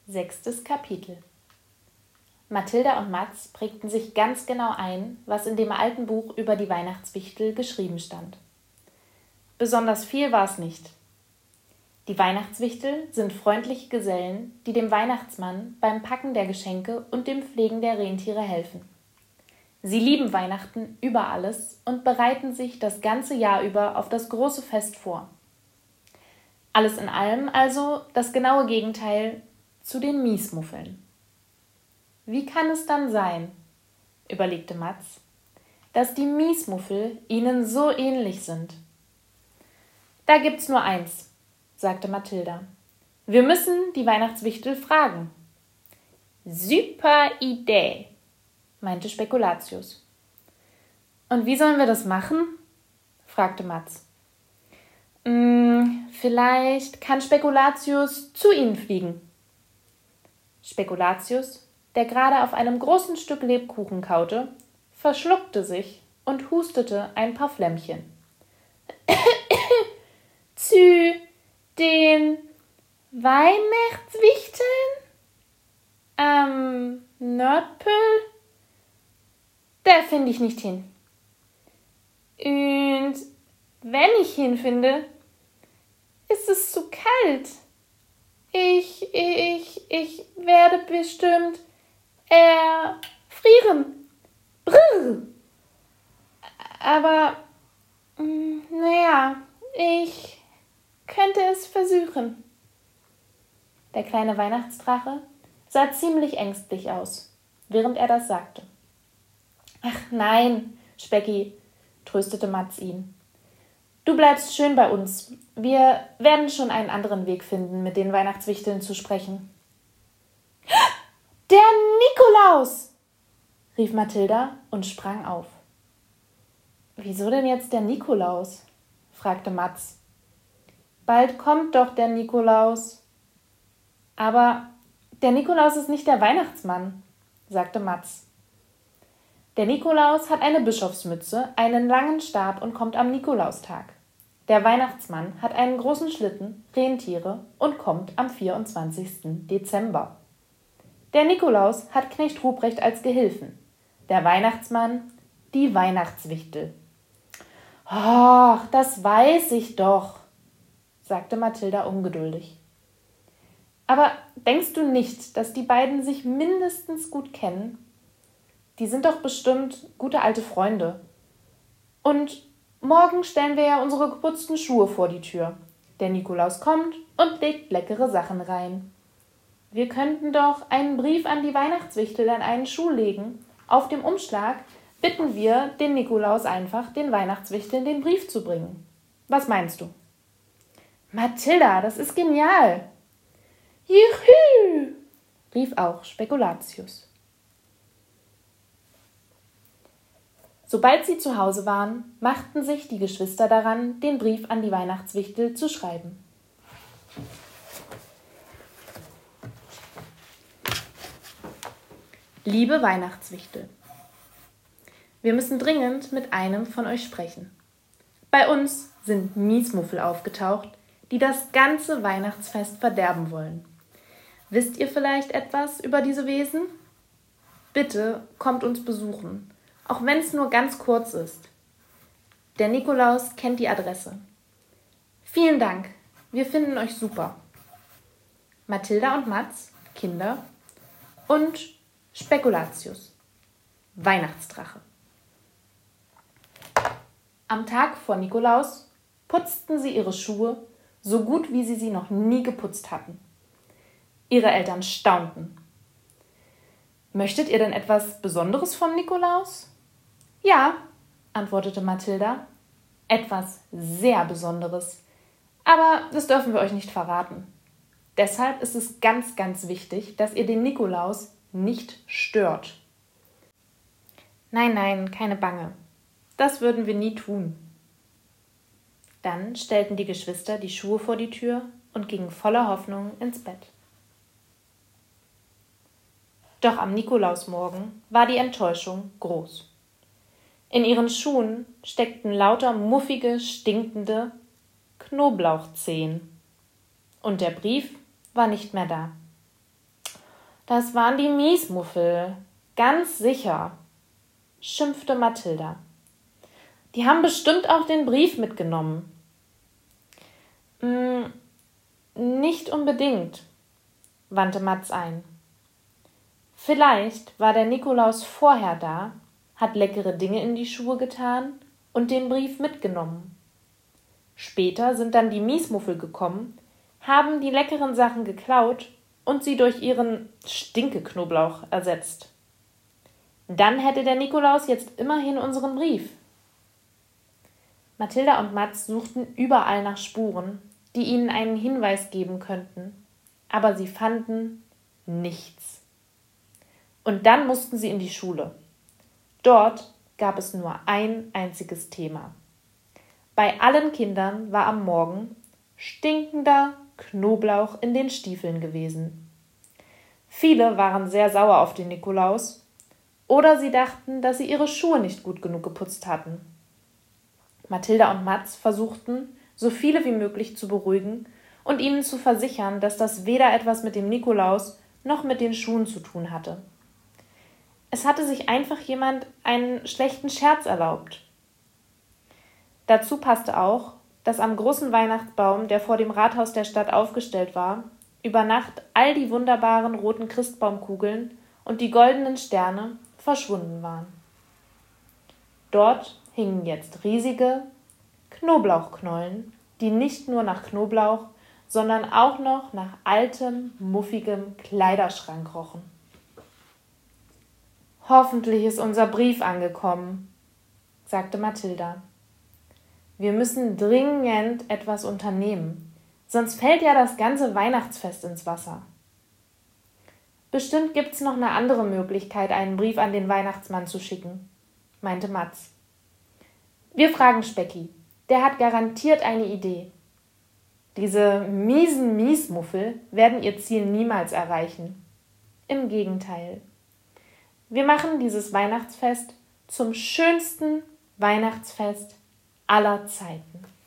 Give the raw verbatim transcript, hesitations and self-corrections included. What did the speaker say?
Sechstes Kapitel. Mathilda und Mats prägten sich ganz genau ein, was in dem alten Buch über die Weihnachtswichtel geschrieben stand. Besonders viel war es nicht. Die Weihnachtswichtel sind freundliche Gesellen, die dem Weihnachtsmann beim Packen der Geschenke und dem Pflegen der Rentiere helfen. Sie lieben Weihnachten über alles und bereiten sich das ganze Jahr über auf das große Fest vor. Alles in allem also das genaue Gegenteil zu den Miesmuffeln. Wie kann es dann sein, überlegte Mats, dass die Miesmuffel ihnen so ähnlich sind? Da gibt's nur eins, sagte Mathilda. Wir müssen die Weihnachtswichtel fragen. Super Idee, meinte Spekulatius. Und wie sollen wir das machen? fragte Mats. Hm, vielleicht kann Spekulatius zu ihnen fliegen. Spekulatius, der gerade auf einem großen Stück Lebkuchen kaute, verschluckte sich und hustete ein paar Flämmchen. Zu den Weihnachtswichteln? Am Nordpol? Da finde ich nicht hin. Und wenn ich hinfinde, ist es zu kalt. Ich, ich, ich werde bestimmt erfrieren. Brrr. Aber, naja, ich könnte es versuchen. Der kleine Weihnachtsdrache sah ziemlich ängstlich aus, während er das sagte. Ach nein, Specki, tröstete Mats ihn. Du bleibst schön bei uns. Wir werden schon einen anderen Weg finden, mit den Weihnachtswichteln zu sprechen. Der Nikolaus! Rief Mathilda und sprang auf. Wieso denn jetzt der Nikolaus? Fragte Mats. Bald kommt doch der Nikolaus. Aber der Nikolaus ist nicht der Weihnachtsmann, sagte Mats. Der Nikolaus hat eine Bischofsmütze, einen langen Stab und kommt am Nikolaustag. Der Weihnachtsmann hat einen großen Schlitten, Rentiere und kommt am vierundzwanzigsten Dezember. Der Nikolaus hat Knecht Ruprecht als Gehilfen. Der Weihnachtsmann die Weihnachtswichtel. »Ach, das weiß ich doch«, sagte Mathilda ungeduldig. »Aber denkst du nicht, dass die beiden sich mindestens gut kennen? Die sind doch bestimmt gute alte Freunde. Und morgen stellen wir ja unsere geputzten Schuhe vor die Tür. Der Nikolaus kommt und legt leckere Sachen rein. Wir könnten doch einen Brief an die Weihnachtswichtel an einen Schuh legen. Auf dem Umschlag bitten wir den Nikolaus einfach, den Weihnachtswichteln den Brief zu bringen. Was meinst du?« »Mathilda, das ist genial!« »Juhu!« rief auch Spekulatius. Sobald sie zu Hause waren, machten sich die Geschwister daran, den Brief an die Weihnachtswichtel zu schreiben. Liebe Weihnachtswichtel, wir müssen dringend mit einem von euch sprechen. Bei uns sind Miesmuffel aufgetaucht, die das ganze Weihnachtsfest verderben wollen. Wisst ihr vielleicht etwas über diese Wesen? Bitte kommt uns besuchen, auch wenn es nur ganz kurz ist. Der Nikolaus kennt die Adresse. Vielen Dank, wir finden euch super. Mathilda und Mats, Kinder, und Spekulatius, Weihnachtsdrache. Am Tag vor Nikolaus putzten sie ihre Schuhe so gut, wie sie sie noch nie geputzt hatten. Ihre Eltern staunten. »Möchtet ihr denn etwas Besonderes vom Nikolaus?« »Ja«, antwortete Mathilda, »etwas sehr Besonderes. Aber das dürfen wir euch nicht verraten. Deshalb ist es ganz, ganz wichtig, dass ihr den Nikolaus nicht stört.« »Nein, nein, keine Bange. Das würden wir nie tun.« Dann stellten die Geschwister die Schuhe vor die Tür und gingen voller Hoffnung ins Bett. Doch am Nikolausmorgen war die Enttäuschung groß. In ihren Schuhen steckten lauter muffige, stinkende Knoblauchzehen. Und der Brief war nicht mehr da. Das waren die Miesmuffel, ganz sicher, schimpfte Mathilda. Die haben bestimmt auch den Brief mitgenommen. Hm, nicht unbedingt, wandte Mats ein. Vielleicht war der Nikolaus vorher da, hat leckere Dinge in die Schuhe getan und den Brief mitgenommen. Später sind dann die Miesmuffel gekommen, haben die leckeren Sachen geklaut und sie durch ihren Stinkeknoblauch ersetzt. Dann hätte der Nikolaus jetzt immerhin unseren Brief. Mathilda und Mats suchten überall nach Spuren, die ihnen einen Hinweis geben könnten, aber sie fanden nichts. Und dann mussten sie in die Schule. Dort gab es nur ein einziges Thema. Bei allen Kindern war am Morgen stinkender Knoblauch in den Stiefeln gewesen. Viele waren sehr sauer auf den Nikolaus oder sie dachten, dass sie ihre Schuhe nicht gut genug geputzt hatten. Mathilda und Mats versuchten, so viele wie möglich zu beruhigen und ihnen zu versichern, dass das weder etwas mit dem Nikolaus noch mit den Schuhen zu tun hatte. Es hatte sich einfach jemand einen schlechten Scherz erlaubt. Dazu passte auch, dass am großen Weihnachtsbaum, der vor dem Rathaus der Stadt aufgestellt war, über Nacht all die wunderbaren roten Christbaumkugeln und die goldenen Sterne verschwunden waren. Dort hingen jetzt riesige Knoblauchknollen, die nicht nur nach Knoblauch, sondern auch noch nach altem, muffigem Kleiderschrank rochen. Hoffentlich ist unser Brief angekommen, sagte Mathilda. Wir müssen dringend etwas unternehmen, sonst fällt ja das ganze Weihnachtsfest ins Wasser. Bestimmt gibt's noch eine andere Möglichkeit, einen Brief an den Weihnachtsmann zu schicken, meinte Mats. Wir fragen Specki, der hat garantiert eine Idee. Diese miesen Miesmuffel werden ihr Ziel niemals erreichen. Im Gegenteil. Wir machen dieses Weihnachtsfest zum schönsten Weihnachtsfest aller Zeiten.